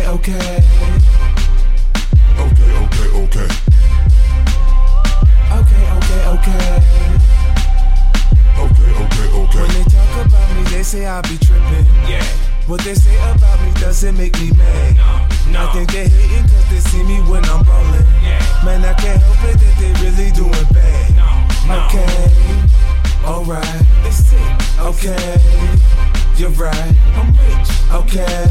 okay. Okay, okay, okay. Okay, okay, okay. Okay, okay, okay. When they talk about me, they say I be trippin'. Yeah. What they say about me doesn't make me mad. No. I think they hating cause they see me when I'm ballin'. Yeah. Man, I can't help it that they really doing bad. No. Okay, alright. They sick. Okay, you're right. I'm rich. Okay,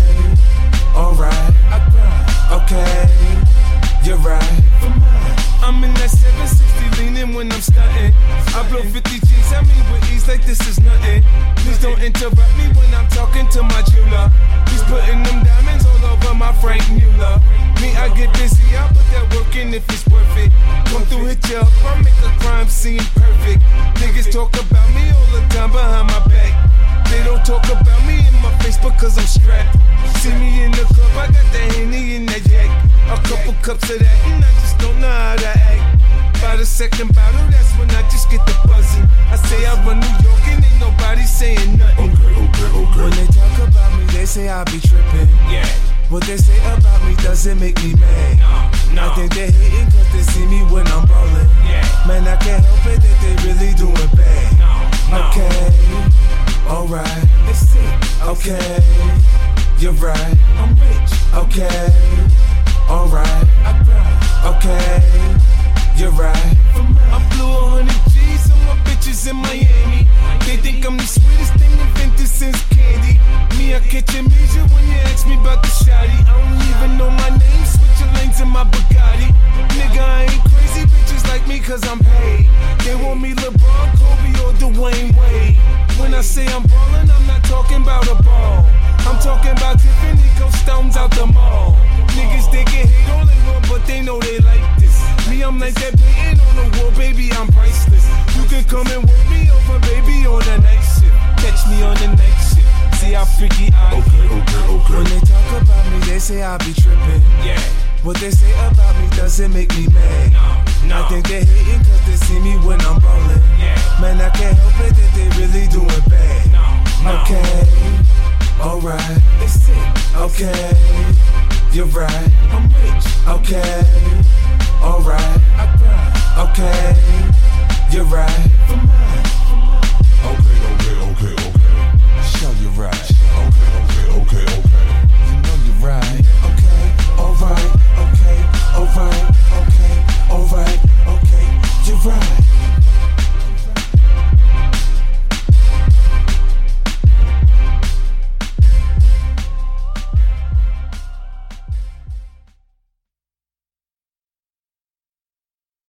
alright. I grind. Okay, you're right. For mine. I'm in that 760 leaning when I'm stunting. I blow 50 G's at me with ease like this is nothing. Please don't interrupt me when I'm talking to my jeweler. He's putting them diamonds all over my Frank Mueller. Me, I get busy, I put that work in if it's worth it. Come through, hit you up, I make a crime scene perfect. Niggas talk about me all the time behind my back. They don't talk about me in my face because I'm strapped. See me in the club, I got the Henny in that yak. A couple cups of that, and I just don't know how to act. By the second bottle, that's when I just get the buzzing. I say I run New York and ain't nobody saying nothing. Okay, okay, okay. When they talk about me, they say I be trippin'. Yeah. What they say about me doesn't make me mad. No. I think they hating cause they see me when I'm ballin'. Yeah. Man, I can't help it that they really doing bad. No. Okay, alright. They sick. Okay, you're right. I'm rich. Okay, alright. I grind. Okay, you're right. For mine. I blew 100 G's on my bitches in Miami. They think I'm the sweetest thing invented since candy. Me, I catch a measure when you ask me about the shawty. I don't even know my name, switching lanes in my Bugatti. Nigga, I ain't crazy, bitches like me cause I'm paid. They want me LeBron, Kobe, or Dwayne Wade. When I say I'm ballin', I'm not talking about a ball. I'm talking about Tiffany Go Stones out the mall. Niggas, they can hate all they want, but they know they like this. Me, I'm like that painting on the wall, baby, I'm priceless. You can come and work me over, baby, on the night shift. Catch me on the night shift. See how freaky I am. Okay, okay, okay. When they talk about me, they say I be trippin'. Yeah. What they say about me doesn't make me mad. No. I think they hating cause they see me when I'm ballin'. Yeah. Man, I can't help it that they really doing bad. No. Okay, alright. They sick. Okay, you're right. I'm rich. Okay, alright. I grind. Okay, you're right. For mine. Okay, okay, okay, okay.